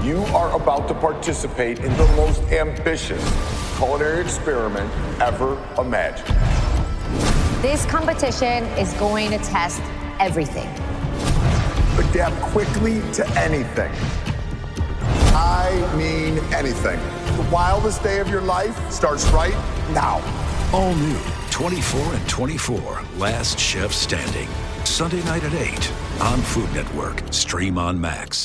You are about to participate in the most ambitious culinary experiment ever imagined. This competition is going to test everything. Adapt quickly to anything. I mean anything. The wildest day of your life starts right now. All new 24 and 24, Last Chef Standing. Sunday night at 8 on Food Network. Stream on Max.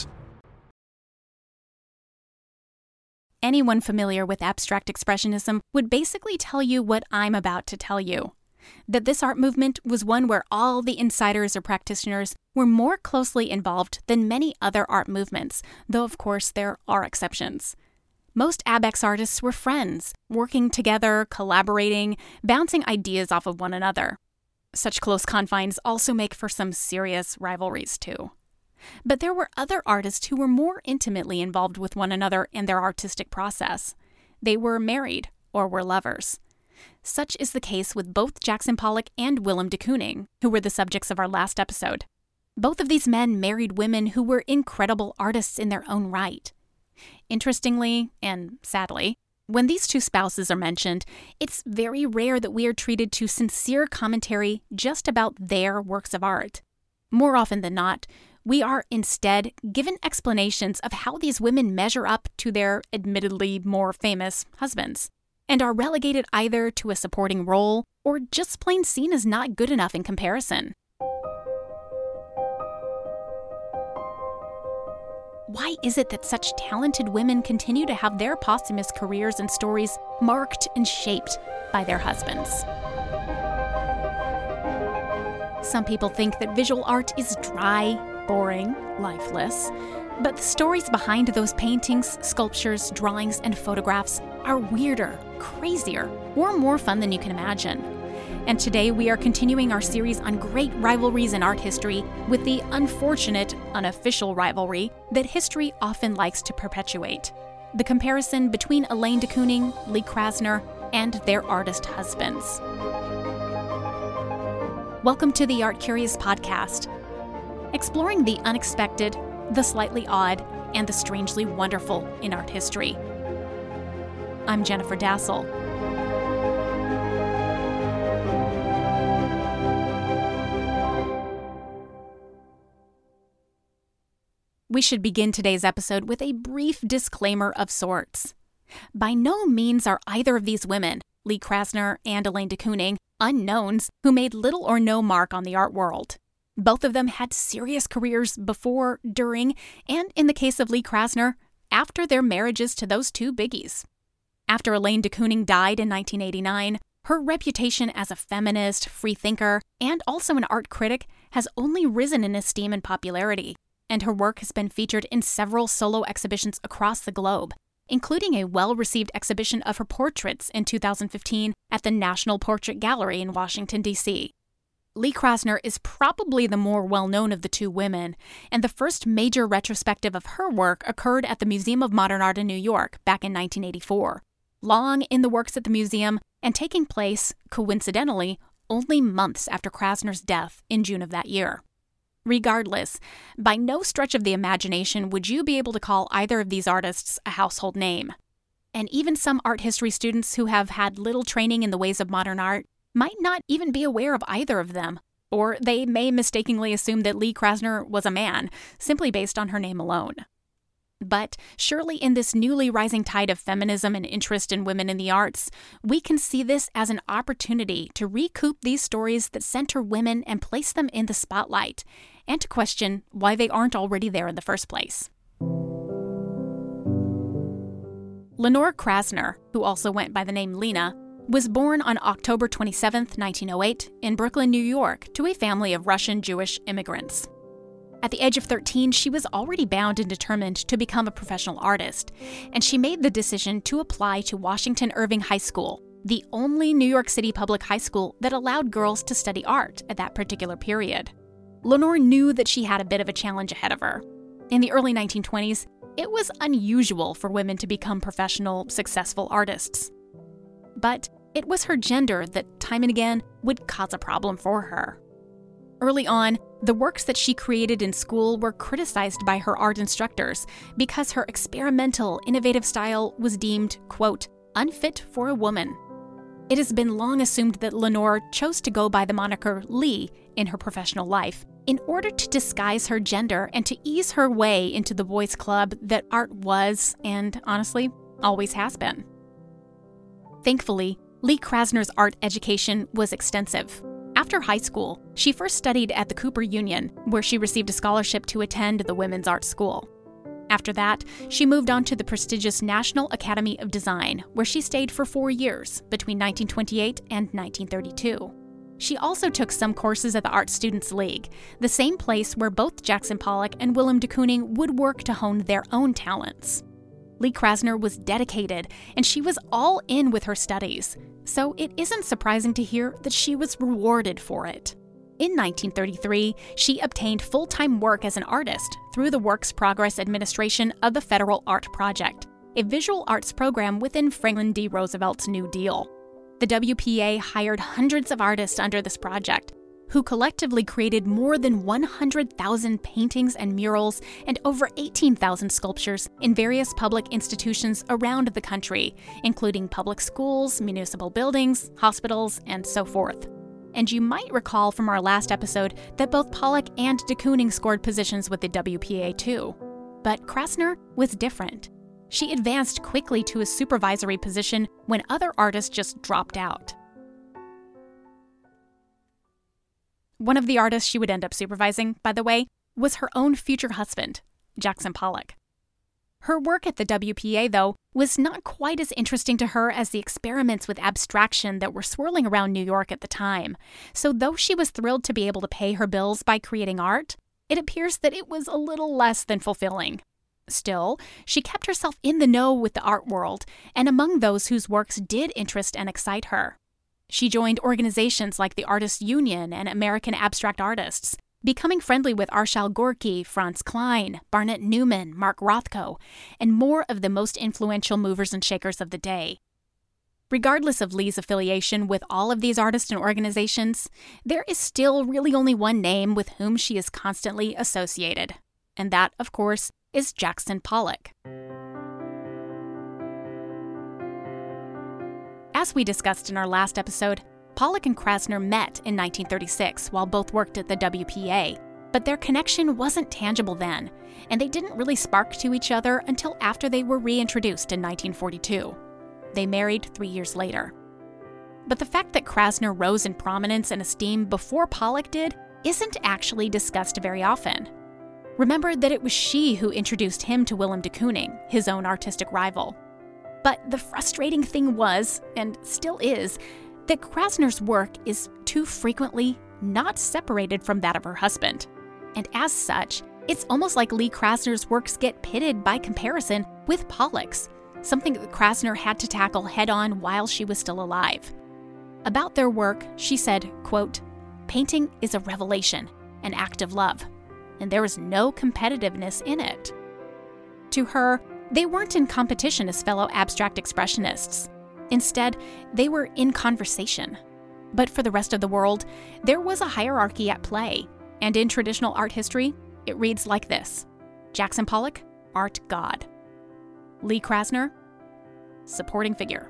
Anyone familiar with abstract expressionism would basically tell you what I'm about to tell you. That this art movement was one where all the insiders or practitioners were more closely involved than many other art movements, though of course there are exceptions. Most ABEX artists were friends, working together, collaborating, bouncing ideas off of one another. Such close confines also make for some serious rivalries too. But there were other artists who were more intimately involved with one another and their artistic process. They were married or were lovers. Such is the case with both Jackson Pollock and Willem de Kooning, who were the subjects of our last episode. Both of these men married women who were incredible artists in their own right. Interestingly, and sadly, when these two spouses are mentioned, it's very rare that we are treated to sincere commentary just about their works of art. More often than not, we are instead given explanations of how these women measure up to their admittedly more famous husbands, and are relegated either to a supporting role or just plain seen as not good enough in comparison. Why is it that such talented women continue to have their posthumous careers and stories marked and shaped by their husbands? Some people think that visual art is dry, boring, lifeless, but the stories behind those paintings, sculptures, drawings, and photographs are weirder, crazier, or more fun than you can imagine. And today we are continuing our series on great rivalries in art history with the unfortunate, unofficial rivalry that history often likes to perpetuate: the comparison between Elaine de Kooning, Lee Krasner, and their artist husbands. Welcome to the Art Curious podcast, exploring the unexpected, the slightly odd, and the strangely wonderful in art history. I'm Jennifer Dassel. We should begin today's episode with a brief disclaimer of sorts. By no means are either of these women, Lee Krasner and Elaine de Kooning, unknowns who made little or no mark on the art world. Both of them had serious careers before, during, and in the case of Lee Krasner, after their marriages to those two biggies. After Elaine de Kooning died in 1989, her reputation as a feminist, freethinker, and also an art critic has only risen in esteem and popularity, and her work has been featured in several solo exhibitions across the globe, including a well-received exhibition of her portraits in 2015 at the National Portrait Gallery in Washington, D.C. Lee Krasner is probably the more well-known of the two women, and the first major retrospective of her work occurred at the Museum of Modern Art in New York back in 1984, long in the works at the museum and taking place, coincidentally, only months after Krasner's death in June of that year. Regardless, by no stretch of the imagination would you be able to call either of these artists a household name. And even some art history students who have had little training in the ways of modern art might not even be aware of either of them, or they may mistakenly assume that Lee Krasner was a man, simply based on her name alone. But surely in this newly rising tide of feminism and interest in women in the arts, we can see this as an opportunity to recoup these stories that center women and place them in the spotlight, and to question why they aren't already there in the first place. Lenore Krasner, who also went by the name Lena, was born on October 27, 1908, in Brooklyn, New York, to a family of Russian Jewish immigrants. At the age of 13, she was already bound and determined to become a professional artist, and she made the decision to apply to Washington Irving High School, the only New York City public high school that allowed girls to study art at that particular period. Lenore knew that she had a bit of a challenge ahead of her. In the early 1920s, it was unusual for women to become professional, successful artists. But it was her gender that, time and again, would cause a problem for her. Early on, the works that she created in school were criticized by her art instructors because her experimental, innovative style was deemed, quote, unfit for a woman. It has been long assumed that Lenore chose to go by the moniker Lee in her professional life in order to disguise her gender and to ease her way into the boys' club that art was, and honestly, always has been. Thankfully, Lee Krasner's art education was extensive. After high school, she first studied at the Cooper Union, where she received a scholarship to attend the Women's Art School. After that, she moved on to the prestigious National Academy of Design, where she stayed for 4 years, between 1928 and 1932. She also took some courses at the Art Students League, the same place where both Jackson Pollock and Willem de Kooning would work to hone their own talents. Lee Krasner was dedicated, and she was all in with her studies, so it isn't surprising to hear that she was rewarded for it. In 1933, she obtained full-time work as an artist through the Works Progress Administration of the Federal Art Project, a visual arts program within Franklin D. Roosevelt's New Deal. The WPA hired hundreds of artists under this project, who collectively created more than 100,000 paintings and murals and over 18,000 sculptures in various public institutions around the country, including public schools, municipal buildings, hospitals, and so forth. And you might recall from our last episode that both Pollock and de Kooning scored positions with the WPA too. But Krasner was different. She advanced quickly to a supervisory position when other artists just dropped out. One of the artists she would end up supervising, by the way, was her own future husband, Jackson Pollock. Her work at the WPA, though, was not quite as interesting to her as the experiments with abstraction that were swirling around New York at the time. So though she was thrilled to be able to pay her bills by creating art, it appears that it was a little less than fulfilling. Still, she kept herself in the know with the art world, and among those whose works did interest and excite her. She joined organizations like the Artists' Union and American Abstract Artists, becoming friendly with Arshile Gorky, Franz Klein, Barnett Newman, Mark Rothko, and more of the most influential movers and shakers of the day. Regardless of Lee's affiliation with all of these artists and organizations, there is still really only one name with whom she is constantly associated, and that, of course, is Jackson Pollock. As we discussed in our last episode, Pollock and Krasner met in 1936 while both worked at the WPA, but their connection wasn't tangible then, and they didn't really spark to each other until after they were reintroduced in 1942. They married 3 years later. But the fact that Krasner rose in prominence and esteem before Pollock did isn't actually discussed very often. Remember that it was she who introduced him to Willem de Kooning, his own artistic rival. But the frustrating thing was, and still is, that Krasner's work is too frequently not separated from that of her husband. And as such, it's almost like Lee Krasner's works get pitted by comparison with Pollock's, something that Krasner had to tackle head-on while she was still alive. About their work, she said, quote, "Painting is a revelation, an act of love, and there is no competitiveness in it." To her, they weren't in competition as fellow abstract expressionists. Instead, they were in conversation. But for the rest of the world, there was a hierarchy at play, and in traditional art history, it reads like this: Jackson Pollock, art god. Lee Krasner, supporting figure.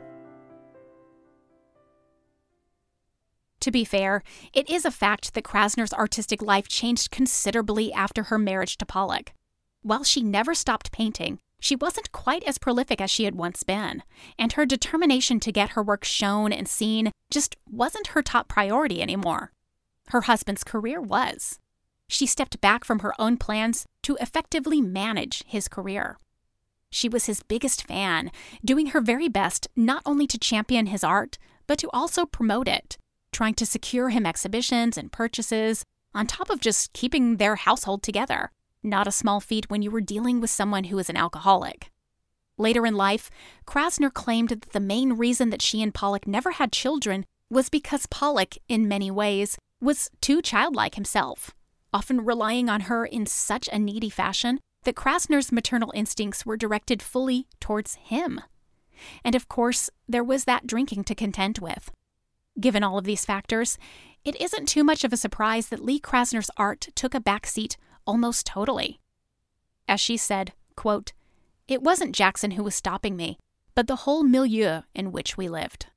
To be fair, it is a fact that Krasner's artistic life changed considerably after her marriage to Pollock. While she never stopped painting, she wasn't quite as prolific as she had once been, and her determination to get her work shown and seen just wasn't her top priority anymore. Her husband's career was. She stepped back from her own plans to effectively manage his career. She was his biggest fan, doing her very best not only to champion his art, but to also promote it, trying to secure him exhibitions and purchases, on top of just keeping their household together. Not a small feat when you were dealing with someone who is an alcoholic. Later in life, Krasner claimed that the main reason that she and Pollock never had children was because Pollock, in many ways, was too childlike himself, often relying on her in such a needy fashion that Krasner's maternal instincts were directed fully towards him. And of course, there was that drinking to contend with. Given all of these factors, it isn't too much of a surprise that Lee Krasner's art took a backseat almost totally. As she said, quote, "It wasn't Jackson who was stopping me, but the whole milieu in which we lived."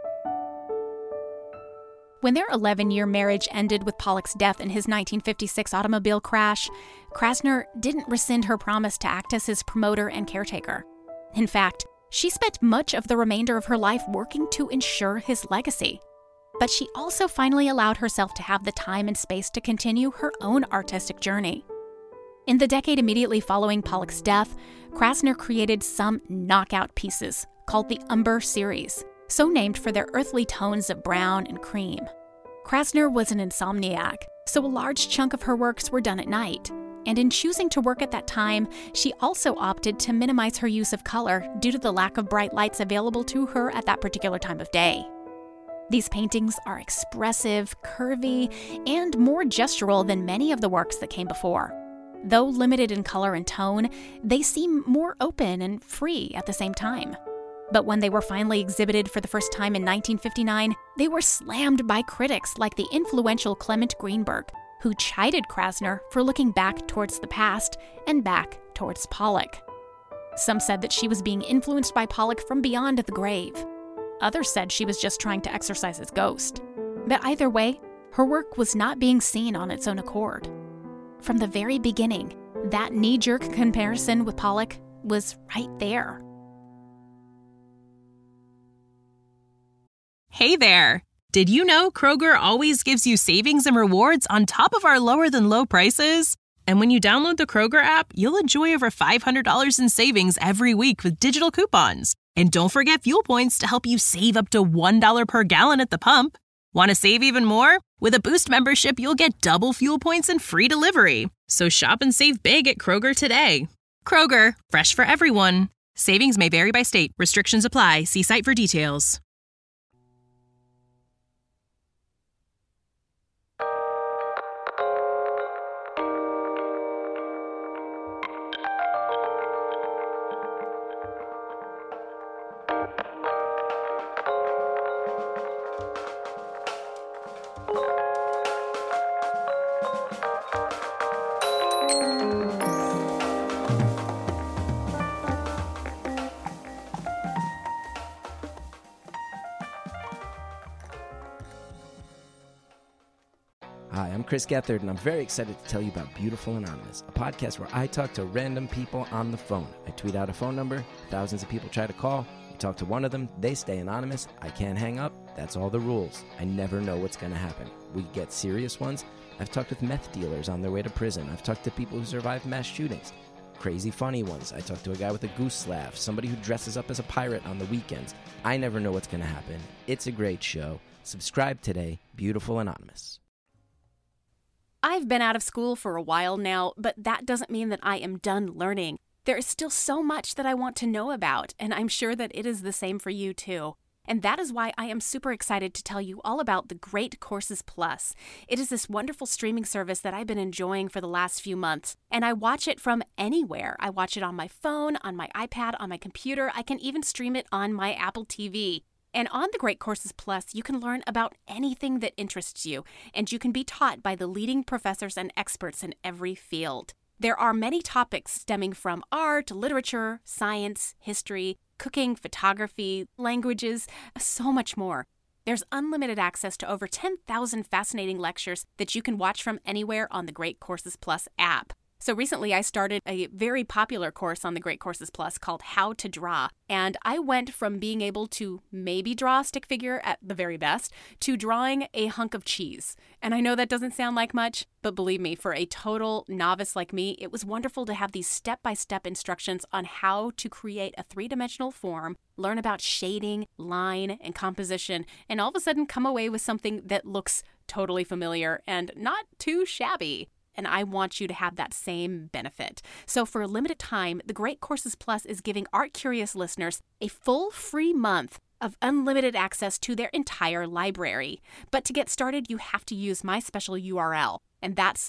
When their 11-year marriage ended with Pollock's death in his 1956 automobile crash, Krasner didn't rescind her promise to act as his promoter and caretaker. In fact, she spent much of the remainder of her life working to ensure his legacy. But she also finally allowed herself to have the time and space to continue her own artistic journey. In the decade immediately following Pollock's death, Krasner created some knockout pieces called the Umber series, so named for their earthly tones of brown and cream. Krasner was an insomniac, so a large chunk of her works were done at night. And in choosing to work at that time, she also opted to minimize her use of color due to the lack of bright lights available to her at that particular time of day. These paintings are expressive, curvy, and more gestural than many of the works that came before. Though limited in color and tone, they seem more open and free at the same time. But when they were finally exhibited for the first time in 1959, they were slammed by critics like the influential Clement Greenberg, who chided Krasner for looking back towards the past and back towards Pollock. Some said that she was being influenced by Pollock from beyond the grave. Others said she was just trying to exorcise his ghost. But either way, her work was not being seen on its own accord. From the very beginning, that knee-jerk comparison with Pollock was right there. Hey there! Did you know Kroger always gives you savings and rewards on top of our lower-than-low prices? And when you download the Kroger app, you'll enjoy over $500 in savings every week with digital coupons. And don't forget fuel points to help you save up to $1 per gallon at the pump. Want to save even more? With a Boost membership, you'll get double fuel points and free delivery. So shop and save big at Kroger today. Kroger, fresh for everyone. Savings may vary by state. Restrictions apply. See site for details. Hi, I'm Chris Gethard, and I'm very excited to tell you about Beautiful Anonymous, a podcast where I talk to random people on the phone. I tweet out a phone number, thousands of people try to call, I talk to one of them, they stay anonymous, I can't hang up, that's all the rules. I never know what's going to happen. We get serious ones. I've talked with meth dealers on their way to prison. I've talked to people who survived mass shootings. Crazy funny ones. I talked to a guy with a goose laugh, somebody who dresses up as a pirate on the weekends. I never know what's going to happen. It's a great show. Subscribe today, Beautiful Anonymous. I've been out of school for a while now, but that doesn't mean that I am done learning. There is still so much that I want to know about, and I'm sure that it is the same for you too. And that is why I am super excited to tell you all about the Great Courses Plus. It is this wonderful streaming service that I've been enjoying for the last few months, and I watch it from anywhere. I watch it on my phone, on my iPad, on my computer. I can even stream it on my Apple TV. And on the Great Courses Plus, you can learn about anything that interests you, and you can be taught by the leading professors and experts in every field. There are many topics stemming from art, literature, science, history, cooking, photography, languages, so much more. There's unlimited access to over 10,000 fascinating lectures that you can watch from anywhere on the Great Courses Plus app. So recently I started a very popular course on the Great Courses Plus called How to Draw. And I went from being able to maybe draw a stick figure at the very best to drawing a hunk of cheese. And I know that doesn't sound like much, but believe me, for a total novice like me, it was wonderful to have these step-by-step instructions on how to create a three-dimensional form, learn about shading, line, and composition, and all of a sudden come away with something that looks totally familiar and not too shabby. And I want you to have that same benefit. So for a limited time, the Great Courses Plus is giving art-curious listeners a full free month of unlimited access to their entire library. But to get started, you have to use my special URL, and that's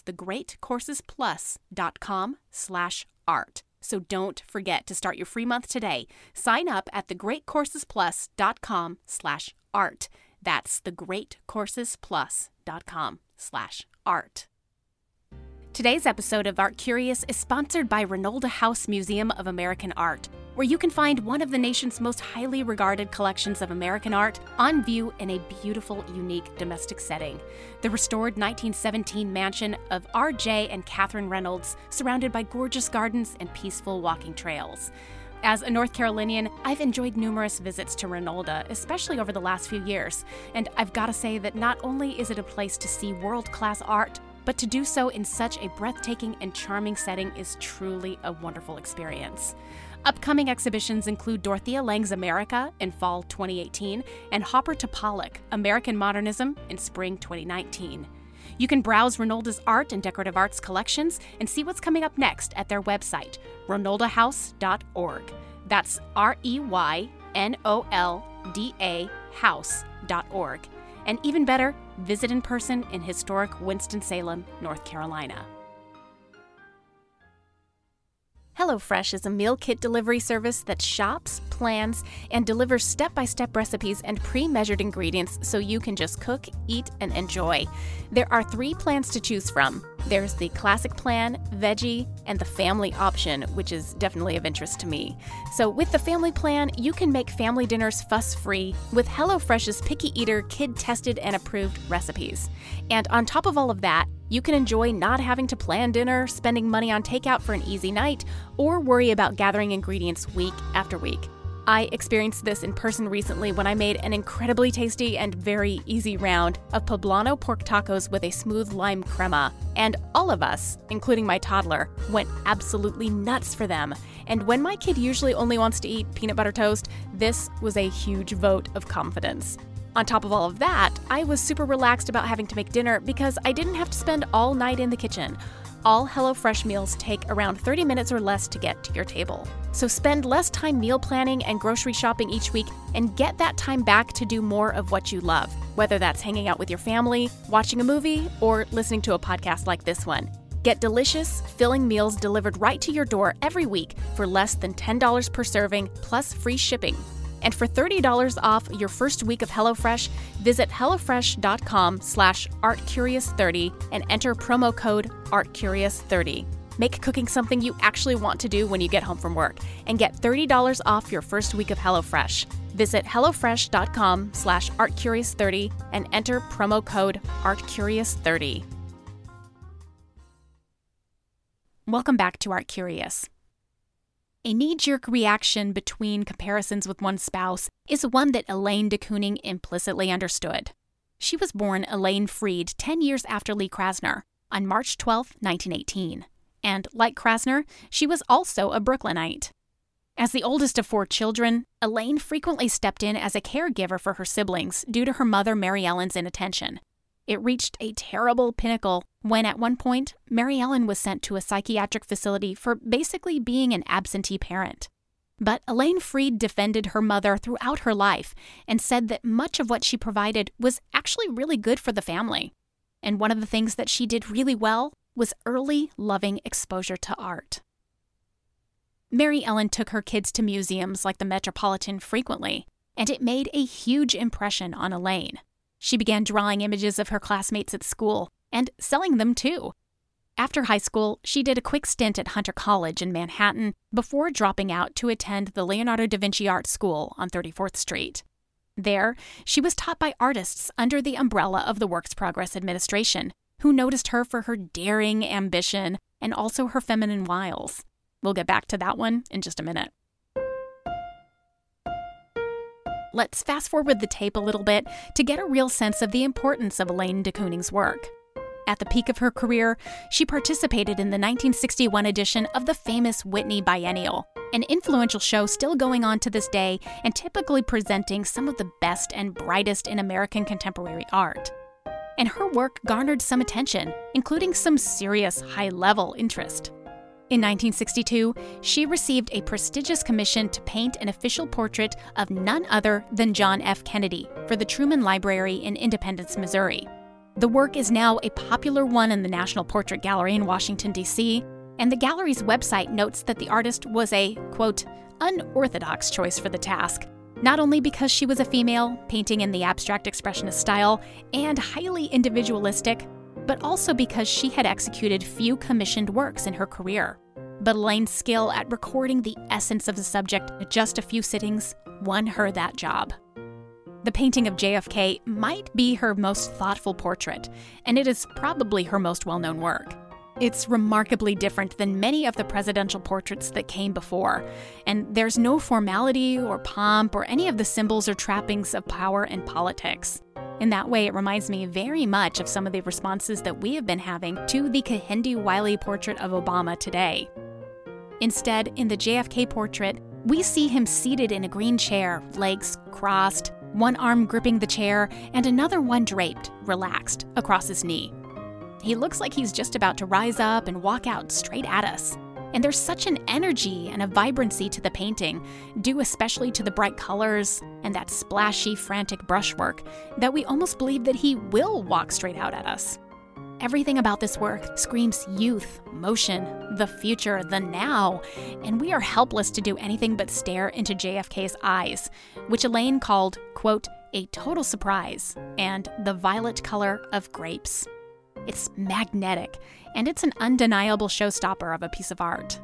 thegreatcoursesplus.com/art. So don't forget to start your free month today. Sign up at thegreatcoursesplus.com/art. That's thegreatcoursesplus.com/art. Today's episode of Art Curious is sponsored by Renolda House Museum of American Art, where you can find one of the nation's most highly regarded collections of American art on view in a beautiful, unique domestic setting. The restored 1917 mansion of R.J. and Catherine Reynolds, surrounded by gorgeous gardens and peaceful walking trails. As a North Carolinian, I've enjoyed numerous visits to Renolda, especially over the last few years, and I've got to say that not only is it a place to see world-class art, but to do so in such a breathtaking and charming setting is truly a wonderful experience. Upcoming exhibitions include Dorothea Lange's America in fall 2018 and Hopper to Pollock, American Modernism in spring 2019. You can browse Renolda's art and decorative arts collections and see what's coming up next at their website, renoldahouse.org. That's REYNOLDA house.org. And even better, visit in person in historic Winston-Salem, North Carolina. HelloFresh is a meal kit delivery service that shops, plans, and delivers step-by-step recipes and pre-measured ingredients so you can just cook, eat, and enjoy. There are 3 plans to choose from. There's the classic plan, veggie, and the family option, which is definitely of interest to me. So with the family plan, you can make family dinners fuss-free with HelloFresh's picky eater, kid-tested, and approved recipes. And on top of all of that, you can enjoy not having to plan dinner, spending money on takeout for an easy night, or worry about gathering ingredients week after week. I experienced this in person recently when I made an incredibly tasty and very easy round of poblano pork tacos with a smooth lime crema, and all of us, including my toddler, went absolutely nuts for them. And when my kid usually only wants to eat peanut butter toast, this was a huge vote of confidence. On top of all of that, I was super relaxed about having to make dinner because I didn't have to spend all night in the kitchen. All HelloFresh meals take around 30 minutes or less to get to your table. So spend less time meal planning and grocery shopping each week and get that time back to do more of what you love, whether that's hanging out with your family, watching a movie, or listening to a podcast like this one. Get delicious, filling meals delivered right to your door every week for less than $10 per serving, plus free shipping. And for $30 off your first week of HelloFresh, visit HelloFresh.com/ArtCurious30 and enter promo code ArtCurious30. Make cooking something you actually want to do when you get home from work and get $30 off your first week of HelloFresh. Visit HelloFresh.com/ArtCurious30 and enter promo code ArtCurious30. Welcome back to Art Curious. A knee-jerk reaction between comparisons with one's spouse is one that Elaine de Kooning implicitly understood. She was born Elaine Freed 10 years after Lee Krasner, on March 12, 1918. And like Krasner, she was also a Brooklynite. As the oldest of 4 children, Elaine frequently stepped in as a caregiver for her siblings due to her mother Mary Ellen's inattention. It reached a terrible pinnacle when at one point, Mary Ellen was sent to a psychiatric facility for basically being an absentee parent. But Elaine Freed defended her mother throughout her life and said that much of what she provided was actually really good for the family. And one of the things that she did really well was early, loving exposure to art. Mary Ellen took her kids to museums like the Metropolitan frequently, and it made a huge impression on Elaine. She began drawing images of her classmates at school and selling them too. After high school, she did a quick stint at Hunter College in Manhattan before dropping out to attend the Leonardo da Vinci Art School on 34th Street. There, she was taught by artists under the umbrella of the Works Progress Administration, who noticed her for her daring ambition and also her feminine wiles. We'll get back to that one in just a minute. Let's fast forward the tape a little bit to get a real sense of the importance of Elaine de Kooning's work. At the peak of her career, she participated in the 1961 edition of the famous Whitney Biennial, an influential show still going on to this day and typically presenting some of the best and brightest in American contemporary art. And her work garnered some attention, including some serious high-level interest. In 1962, she received a prestigious commission to paint an official portrait of none other than John F. Kennedy for the Truman Library in Independence, Missouri. The work is now a popular one in the National Portrait Gallery in Washington, D.C., and the gallery's website notes that the artist was a, quote, unorthodox choice for the task, not only because she was a female, painting in the abstract expressionist style, and highly individualistic, but also because she had executed few commissioned works in her career. But Elaine's skill at recording the essence of the subject in just a few sittings won her that job. The painting of JFK might be her most thoughtful portrait, and it is probably her most well-known work. It's remarkably different than many of the presidential portraits that came before, and there's no formality or pomp or any of the symbols or trappings of power and politics. In that way, it reminds me very much of some of the responses that we have been having to the Kehinde Wiley portrait of Obama today. Instead, in the JFK portrait, we see him seated in a green chair, legs crossed, one arm gripping the chair, and another one draped, relaxed, across his knee. He looks like he's just about to rise up and walk out straight at us. And there's such an energy and a vibrancy to the painting, due especially to the bright colors and that splashy, frantic brushwork, that we almost believe that he will walk straight out at us. Everything about this work screams youth, motion, the future, the now, and we are helpless to do anything but stare into JFK's eyes, which Elaine called, quote, a total surprise, and the violet color of grapes. It's magnetic, and it's an undeniable showstopper of a piece of art.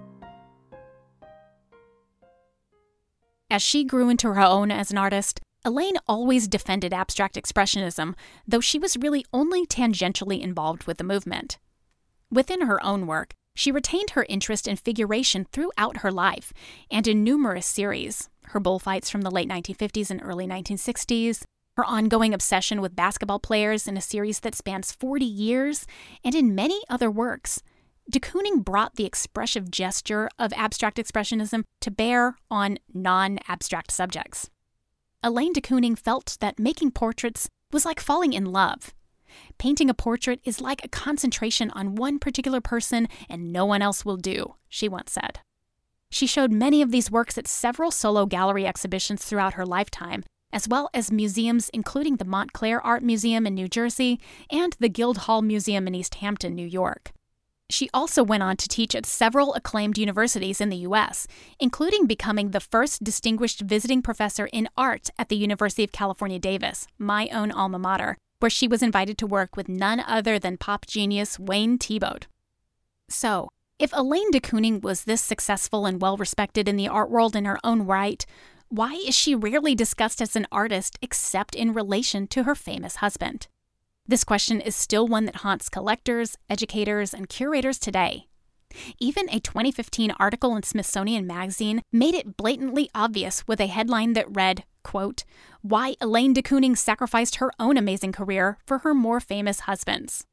As she grew into her own as an artist, Elaine always defended abstract expressionism, though she was really only tangentially involved with the movement. Within her own work, she retained her interest in figuration throughout her life, and in numerous series, her bullfights from the late 1950s and early 1960s, her ongoing obsession with basketball players in a series that spans 40 years, and in many other works. De Kooning brought the expressive gesture of abstract expressionism to bear on non-abstract subjects. Elaine de Kooning felt that making portraits was like falling in love. Painting a portrait is like a concentration on one particular person and no one else will do, she once said. She showed many of these works at several solo gallery exhibitions throughout her lifetime, as well as museums including the Montclair Art Museum in New Jersey and the Guildhall Museum in East Hampton, New York. She also went on to teach at several acclaimed universities in the U.S., including becoming the first distinguished visiting professor in art at the University of California, Davis, my own alma mater, where she was invited to work with none other than pop genius Wayne Thiebaud. So, if Elaine de Kooning was this successful and well-respected in the art world in her own right, why is she rarely discussed as an artist except in relation to her famous husband? This question is still one that haunts collectors, educators, and curators today. Even a 2015 article in Smithsonian Magazine made it blatantly obvious with a headline that read, quote, "Why Elaine de Kooning sacrificed her own amazing career for her more famous husbands."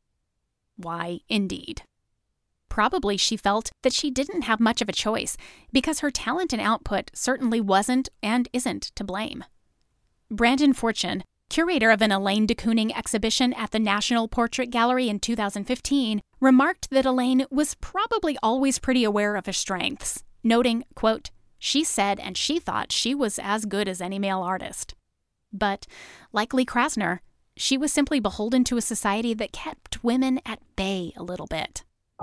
Why, indeed. Probably she felt that she didn't have much of a choice because her talent and output certainly wasn't and isn't to blame. Brandon Fortune, curator of an Elaine de Kooning exhibition at the National Portrait Gallery in 2015, remarked that Elaine was probably always pretty aware of her strengths, noting, quote, "She said and she thought she was as good as any male artist." But, like Lee Krasner, she was simply beholden to a society that kept women at bay a little bit.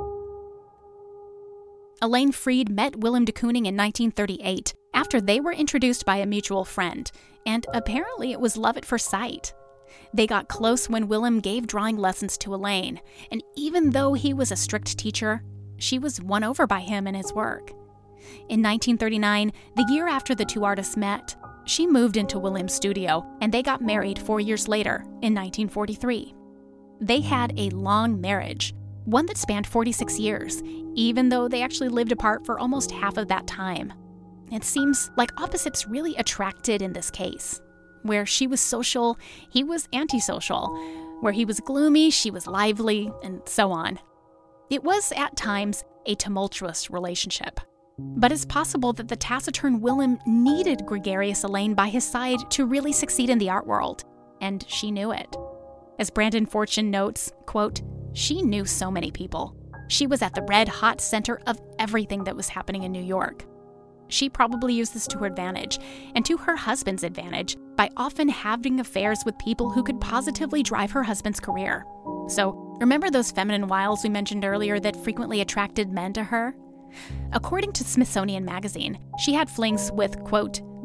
Elaine Freed met Willem de Kooning in 1938 after they were introduced by a mutual friend, and apparently it was love at first sight. They got close when Willem gave drawing lessons to Elaine, and even though he was a strict teacher, she was won over by him and his work. In 1939, the year after the two artists met, she moved into Willem's studio, and they got married 4 years later, in 1943. They had a long marriage, one that spanned 46 years, even though they actually lived apart for almost half of that time. It seems like opposites really attracted in this case. Where she was social, he was antisocial. Where he was gloomy, she was lively, and so on. It was, at times, a tumultuous relationship. But it's possible that the taciturn Willem needed gregarious Elaine by his side to really succeed in the art world, and she knew it. As Brandon Fortune notes, quote, "She knew so many people. She was at the red-hot center of everything that was happening in New York. She probably used this to her advantage, and to her husband's advantage, by often having affairs with people who could positively drive her husband's career. So, remember those feminine wiles we mentioned earlier that frequently attracted men to her? According to Smithsonian Magazine, she had flings with, quote,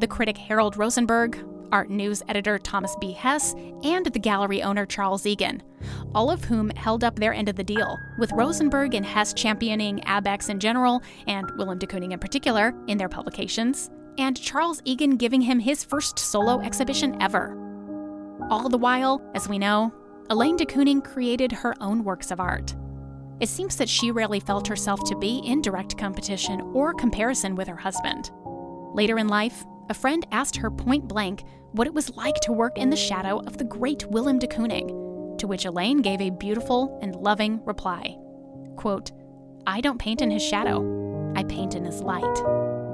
the critic Harold Rosenberg, art news editor Thomas B. Hess, and the gallery owner Charles Egan, all of whom held up their end of the deal, with Rosenberg and Hess championing ABEX in general, and Willem de Kooning in particular, in their publications, and Charles Egan giving him his first solo exhibition ever. All the while, as we know, Elaine de Kooning created her own works of art. It seems that she rarely felt herself to be in direct competition or comparison with her husband. Later in life, a friend asked her point blank what it was like to work in the shadow of the great Willem de Kooning, to which Elaine gave a beautiful and loving reply. Quote, "I don't paint in his shadow, I paint in his light."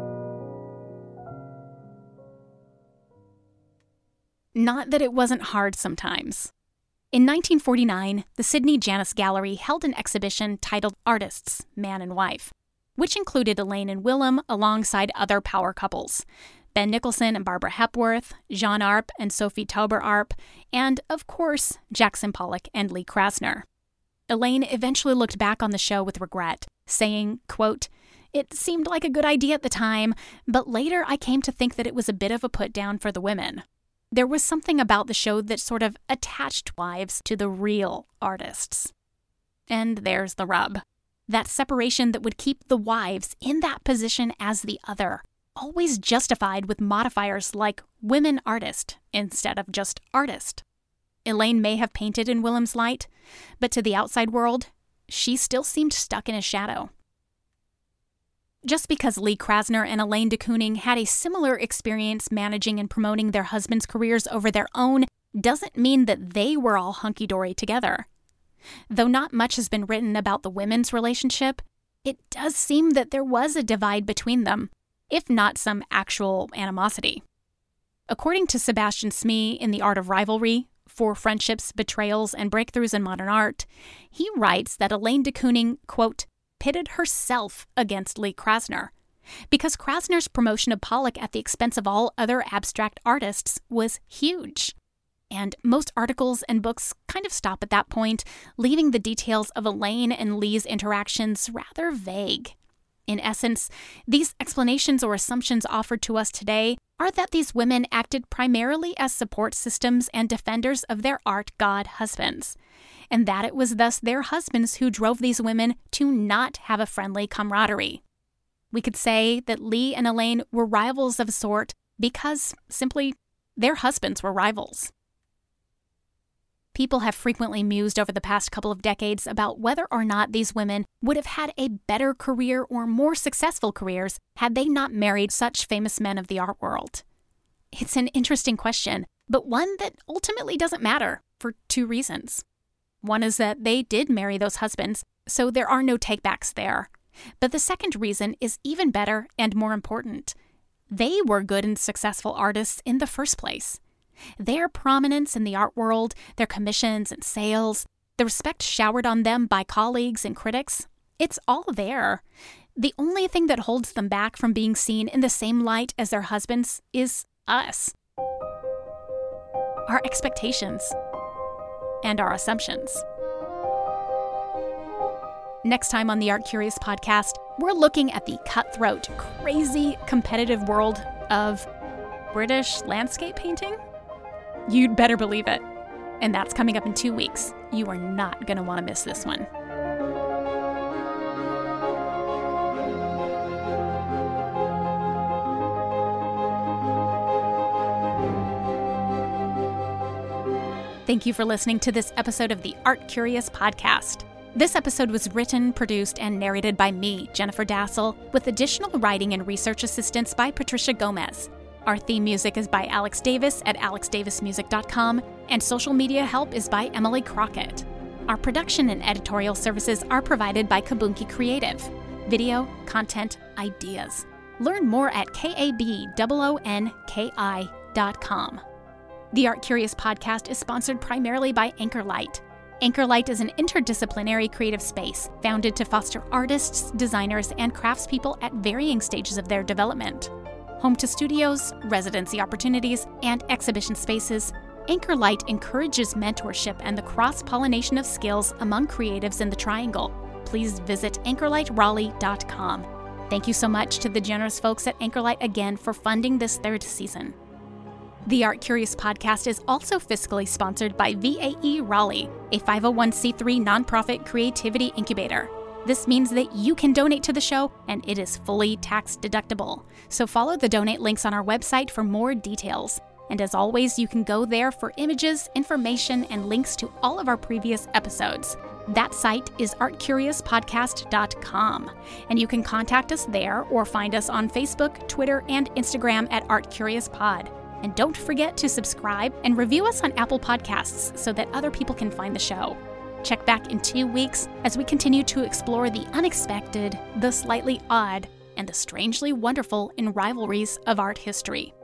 Not that it wasn't hard sometimes. In 1949, the Sydney Janus Gallery held an exhibition titled Artists, Man and Wife, which included Elaine and Willem alongside other power couples, Ben Nicholson and Barbara Hepworth, Jean Arp and Sophie Tauber Arp, and, of course, Jackson Pollock and Lee Krasner. Elaine eventually looked back on the show with regret, saying, quote, "It seemed like a good idea at the time, but later I came to think that it was a bit of a put-down for the women. There was something about the show that sort of attached wives to the real artists." And there's the rub. That separation that would keep the wives in that position as the other, always justified with modifiers like women artist instead of just artist. Elaine may have painted in Willem's light, but to the outside world, she still seemed stuck in his shadow. Just because Lee Krasner and Elaine de Kooning had a similar experience managing and promoting their husbands' careers over their own doesn't mean that they were all hunky-dory together. Though not much has been written about the women's relationship, it does seem that there was a divide between them, if not some actual animosity. According to Sebastian Smee in The Art of Rivalry, For Friendships, Betrayals, and Breakthroughs in Modern Art, he writes that Elaine de Kooning, quote, pitted herself against Lee Krasner, because Krasner's promotion of Pollock at the expense of all other abstract artists was huge. And most articles and books kind of stop at that point, leaving the details of Elaine and Lee's interactions rather vague. In essence, these explanations or assumptions offered to us today are that these women acted primarily as support systems and defenders of their art god husbands, and that it was thus their husbands who drove these women to not have a friendly camaraderie. We could say that Lee and Elaine were rivals of a sort because, simply, their husbands were rivals. People have frequently mused over the past couple of decades about whether or not these women would have had a better career or more successful careers had they not married such famous men of the art world. It's an interesting question, but one that ultimately doesn't matter for two reasons. One is that they did marry those husbands, so there are no takebacks there. But the second reason is even better and more important. They were good and successful artists in the first place. Their prominence in the art world, their commissions and sales, the respect showered on them by colleagues and critics, it's all there. The only thing that holds them back from being seen in the same light as their husbands is us. Our expectations and our assumptions. Next time on the Art Curious podcast, we're looking at the cutthroat, crazy, competitive world of British landscape painting? You'd better believe it. And that's coming up in 2 weeks. You are not going to want to miss this one. Thank you for listening to this episode of the Art Curious podcast. This episode was written, produced, and narrated by me, Jennifer Dassel, with additional writing and research assistance by Patricia Gomez. Our theme music is by Alex Davis at alexdavismusic.com, and social media help is by Emily Crockett. Our production and editorial services are provided by Kabunki Creative. Video, content, ideas. Learn more at kabononki.com. The Art Curious podcast is sponsored primarily by Anchorlight. Anchorlight is an interdisciplinary creative space founded to foster artists, designers, and craftspeople at varying stages of their development. Home to studios, residency opportunities, and exhibition spaces, Anchorlight encourages mentorship and the cross-pollination of skills among creatives in the Triangle. Please visit anchorlightraleigh.com. Thank you so much to the generous folks at Anchorlight again for funding this third season. The Art Curious podcast is also fiscally sponsored by VAE Raleigh, a 501c3 nonprofit creativity incubator. This means that you can donate to the show, and it is fully tax deductible. So follow the donate links on our website for more details. And as always, you can go there for images, information, and links to all of our previous episodes. That site is artcuriouspodcast.com, and you can contact us there or find us on Facebook, Twitter, and Instagram at ArtCuriousPod. And don't forget to subscribe and review us on Apple Podcasts so that other people can find the show. Check back in 2 weeks as we continue to explore the unexpected, the slightly odd, and the strangely wonderful in rivalries of art history.